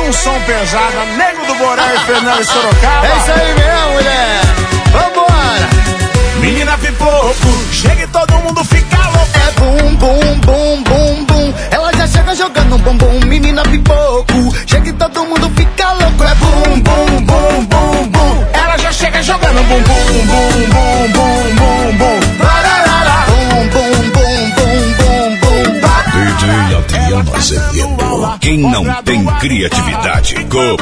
um som pesado, Nego do Borel e Fernando Sorocaba. É isso aí mesmo, mulher. Vambora. Menina pipoco, chega e todo mundo fica louco. É bum, bum, bum, bum, bum. Ela já chega jogando um bumbum. Menina pipoco, chega e todo mundo fica louco. É bum, bum, bum, bum, bum. Ela já chega jogando bum, bum, bum, bum, bum, bum, bum. Bararara. Bum, bum, bum, bum, bum, bum. DJ Adriano Azevedo. Quem não tem criatividade,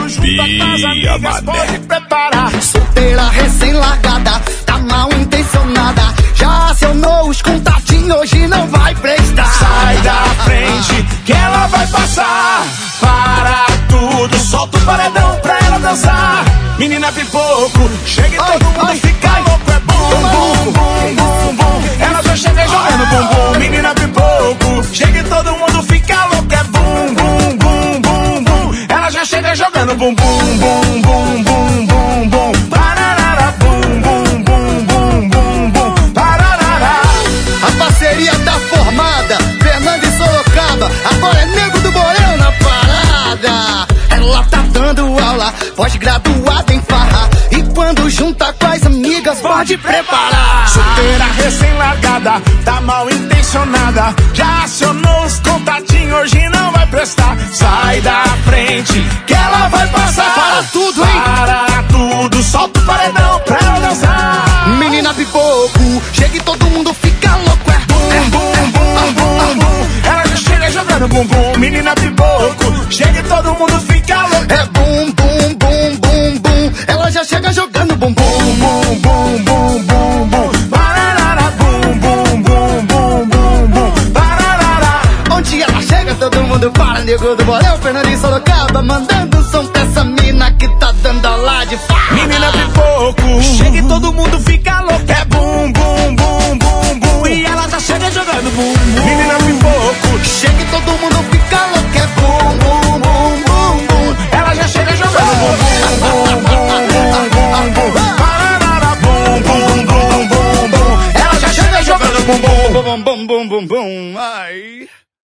copia, mané. Solteira recém-largada, tá mal intencionada. Já acionou os contatinhos, hoje não vai prestar. Sai da frente, que ela vai passar. Para tudo, solta o paredão pra ela dançar. Menina pipoco, chega e todo mundo fica louco. É bum, bum, bum, bum, bum. Ela já chega jogando bumbum. Menina pipoco, chega e todo mundo fica louco. É bum, bum, bum, bum, bum. Ela já chega jogando bumbum, bum, bum, bum, bum, bum. Pararara, bum, bum, bum, bum, bum, bum. Pararara. A parceria tá formada, Fernando e Sorocaba. Agora é Nego do Borel na parada. Ela tá dando aula, pós-graduada em farra. E quando junta com as amigas, pode preparar. Solteira recém-largada, tá mal intencionada. Já acionou os contatinhos, hoje não vai prestar. Sai da frente, que ela vai passar. Para tudo, hein? Para tudo, solta o paredão pra ela dançar. Menina pipoco, chega e todo mundo fica louco. É Bum, bum, bum, bum, bum. Ela já chega jogando bumbum. Menina pipoco, chega e todo mundo fica louco. é bum, bum, bum, bum, bum. Ela já chega jogando bumbum. Bum, bum, bum, bum, bum. Bararara, bum, bum, bum, bum, bum, bum. Bararara. Onde ela chega, todo mundo para. Nego do Borel, Fernando e Sorocaba, mandando som pra essa mina que tá dando aula de farra. Menina pipoco, chega e todo mundo fica louco. É bum, bum, bum, bum, bum. E ela já chega jogando bum, bum. Menina pipoco, Chega e todo mundo fica louco. É bum, bum, bum, bum, bum. ela já chega jogando bum, bum, bum, bum, bum, bum. Pararara, bum, bum, bum, bum, bum. Ela já chega jogando bum, bum. Bum, bum, bum, bum, bum.